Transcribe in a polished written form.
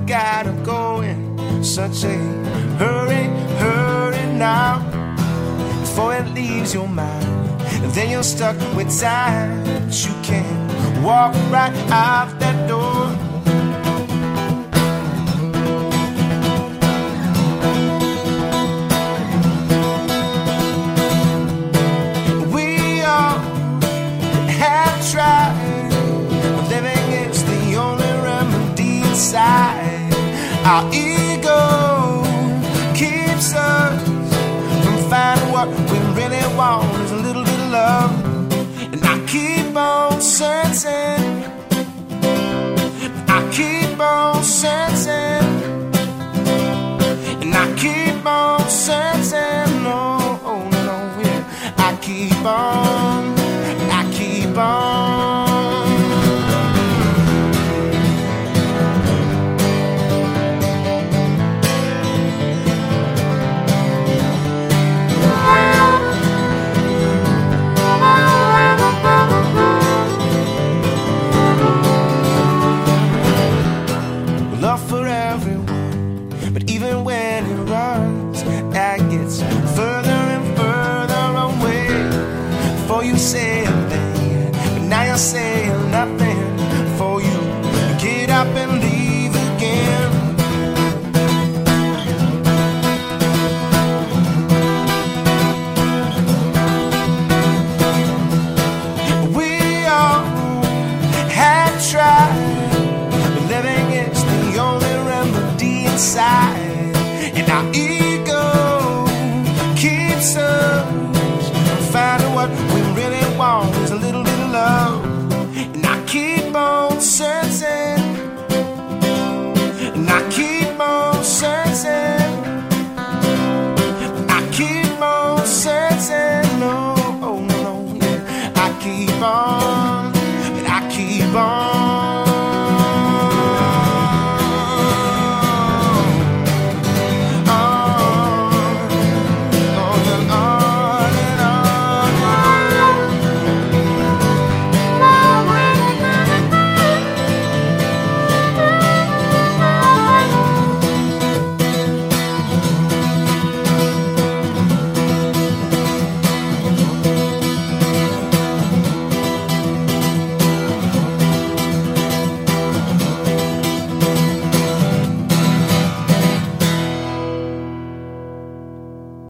gotta go in such a hurry, hurry now, before it leaves your mind. And then you're stuck with time, but you can't walk right out that door. We all have tried, but living is the only remedy inside. Our ego keeps us from finding what we really want is a little bit of love. And I keep on searching, I keep on searching, and I keep on searching. No, no, yeah. I keep on, I keep on. Love for everyone, but even when it runs, that gets further and further away. Before you say a thing, but now you're saying nothing. Before you get up and leave again. We all have tried, but living is the only remedy inside. And our ego keeps us from finding what we really want is a little bit of love. And I keep on searching, and I keep on searching, I keep on searching. No, oh no, yeah. I keep on, and I keep on.